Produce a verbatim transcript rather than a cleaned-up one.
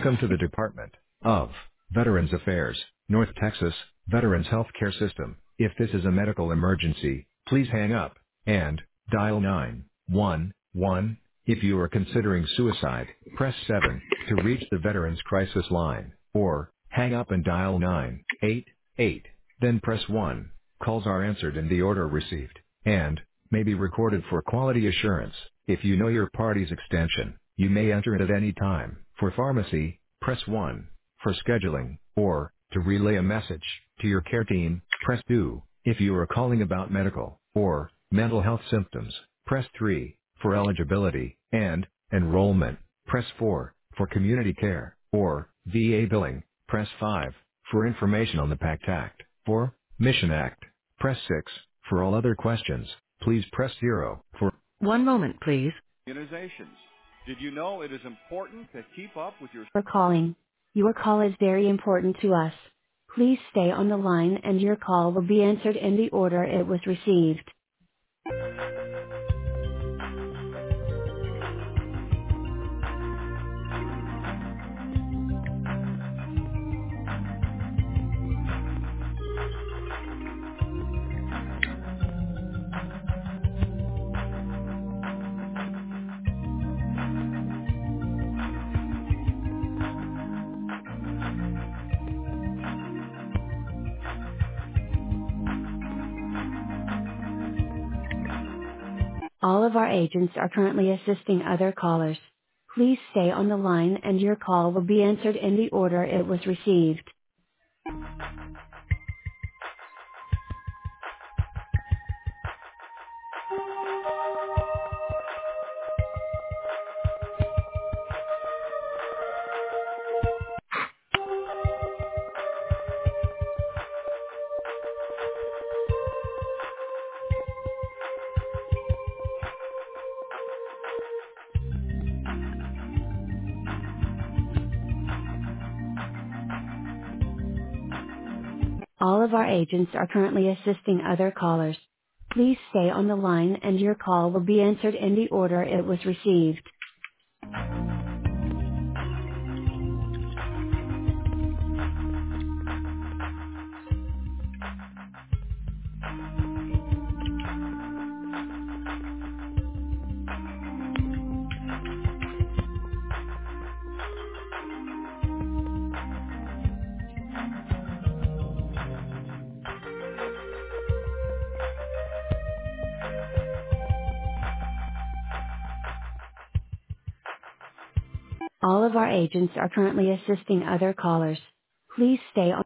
Welcome to the Department of Veterans Affairs, North Texas, Veterans Healthcare System. If this is a medical emergency, please hang up and dial nine one one. If you are considering suicide, press seven to reach the Veterans Crisis Line, or hang up and dial nine eight eight. Then press one. Calls are answered in the order received, and may be recorded for quality assurance. If you know your party's extension, you may enter it at any time. For pharmacy, press one. For scheduling, or to relay a message to your care team, press two. If you are calling about medical or mental health symptoms, press three. For eligibility and enrollment, press four. For community care or V A billing, press five. For information on the PACT Act or Mission Act, press six. For all other questions, please press zero. For one moment, please. Organizations. Did you know it is important to keep up with your For calling. Your call is very important to us. Please stay on the line and your call will be answered in the order it was received. All of our agents are currently assisting other callers. Please stay on the line and your call will be answered in the order it was received. All of our agents are currently assisting other callers. Please stay on the line and your call will be answered in the order it was received. All of our agents are currently assisting other callers. Please stay on